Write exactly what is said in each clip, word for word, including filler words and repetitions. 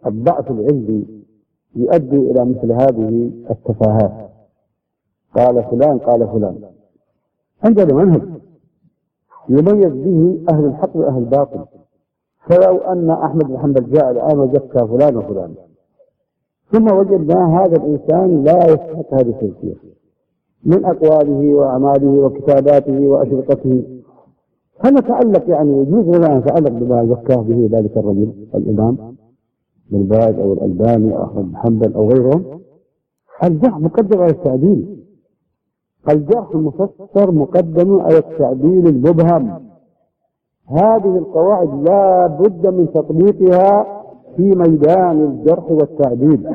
الضعف العلمي يؤدي إلى مثل هذه التفاهات. قال فلان قال فلان. عندنا منهج يميز به أهل الحق وأهل الباطل. فلو أن أحمد بن حنبل جاء الآن وزكى فلان وفلان، ثم وجدنا هذا الإنسان لا يستحق هذه التزكية من أقواله وأعماله وكتاباته وأشرطته، فنتعلق يعني يجوز لنا أن نتعلق بما زكاه به ذلك الرجل الإمام بن باز أو الألباني أو أحمد بن حنبل أو غيرهم. الجرح مقدم على التعديل، الجرح المفسر مقدم على التعديل المبهم. هذه القواعد لا بد من تطبيقها في ميدان الجرح والتعديل.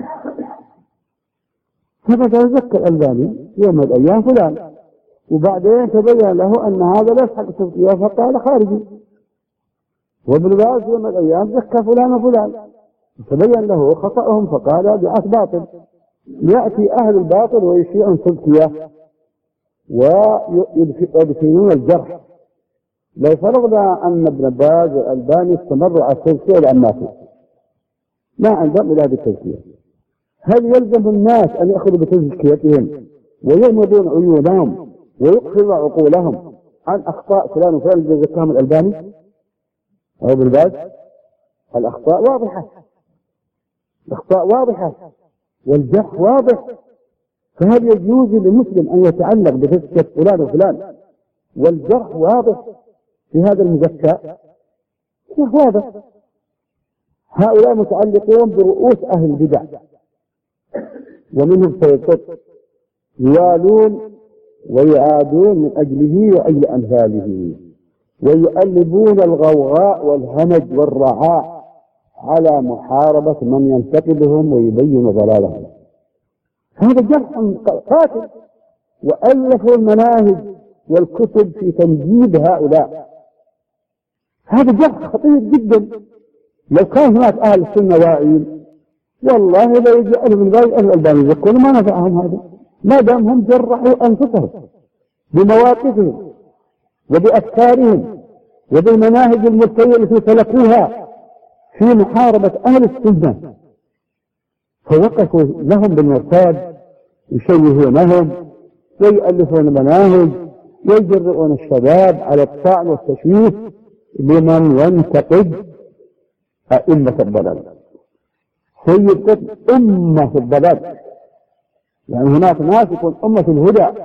فمثلا زكى الألباني يوم من الأيام فلان، وبعدين تبين له أن هذا لا يستحق التزكية فقال خارجي. وابن باز يوم من الأيام زكى فلان وفلان، تبين له خطأهم فقال دعاة باطل. يأتي أهل الباطل ويشيعون تزكية ويدفنون الجرح. لو فرضنا أن ابن باز والألباني استمروا على التزكية لأن ماتوا ما عندهم إلا هذه التزكية، هل يلزم الناس أن يأخذوا بتزكيتهم ويغمضون عيونهم ويقفلوا عقولهم عن أخطاء فلان وفلان الذي زكاهم الألباني أو ابن باز؟ الأخطاء واضحة، الأخطاء واضحة والجرح واضح. فهل يجوز للمسلم أن يتعلق بتزكية فلان وفلان والجرح واضح في هذا المزكى؟ واضح. هؤلاء متعلقون برؤوس أهل البدع ومنهم سيطر يوالون ويعادون من أجله وأي أمثاله، ويؤلبون الغوغاء والهمج والرعاع على محاربة من ينتقدهم ويبين ضلالهم. هذا جرح قاتل، وألفوا المناهج والكتب في تمجيد هؤلاء. هذا جرح خطير جدا. لو كان هناك أهل السنة واعيين والله لا يجي أهل من غير أهل الألباني يذكرون ما نفعهم هذا، ما دام هم جرحوا أنفسهم بمواقفهم وبأفكارهم وبالمناهج الملتوية التي سلكوها في محاربة أهل السنة، فوقفوا لهم بالمرصاد يشوهونهم ويؤلفون المناهج ويجرؤون الشباب على الطعن والتشويه لمن ينتقد أئمة الضلال. سيد قطب أمة الضلال، يعني هناك ناس يكون أمة الهدى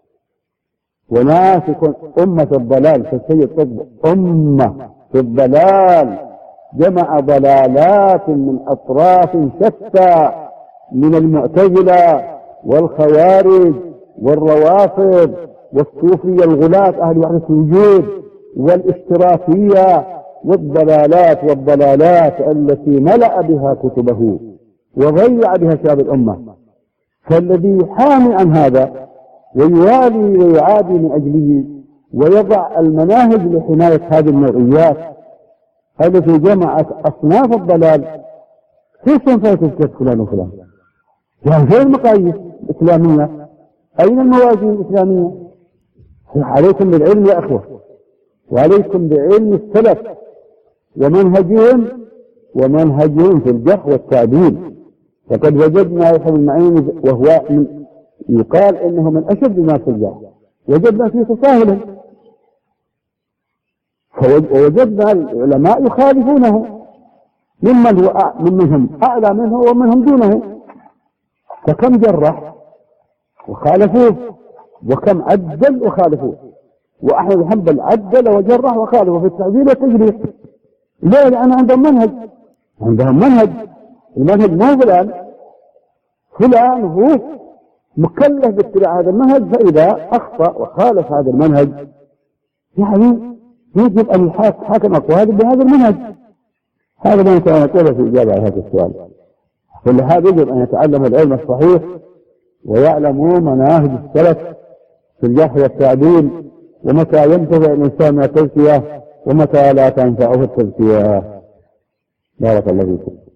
وناس يكون أمة الضلال، فسيد قطب أمة في الضلال، جمع ضلالات من أطراف شتى من المعتزلة والخوارج والروافض والصوفية الغلاة أهل وحدة الوجود والاشتراكية والضلالات والضلالات التي ملأ بها كتبه وضيع بها شباب الأمة. فالذي يحامي عن هذا ويوالي ويعادي من أجله ويضع المناهج لحماية هذه النوعيات التي جمعت أصناف الضلال، كيف ينفع تذكر فلان وفلان؟ يعني غير المقاييس الإسلامية، أين الموازين الإسلامية؟ عليكم بالعلم يا أخوة، وعليكم بعلم السلف ومنهجهم ومنهجهم في الجرح والتعديل. فقد وجدنا يحيى بن معين وهو من يقال إنه من أشد الناس في الجرح، وجدنا فيه تساهلا، ووجدنا العلماء يخالفونه ممن هو منهم أعلى منه ومنهم دونه. فكم جرح وخالفوه وكم عدل وخالفوه، وأحمد بن حنبل عدل وجرح وخالفه في التعديل والتجريح. ليه؟ لأن عندهم منهج، عندهم منهج، المنهج مو فلان فلان هو مكلف باتباع هذا المنهج، فإذا أخطأ وخالف هذا المنهج يعني يجب أن يحاكم أقواله بهذا المنهج. هذا ما يمكن أن نقوله في إجابة على هذا السؤال. ولهذا يجب أن يتعلم العلم الصحيح ويعلموا مناهج السلف في الجرح والتعديل، ومتى ينتفع الإنسان من التزكية ومتى لا تنفعه التزكية. بارك الله فيكم.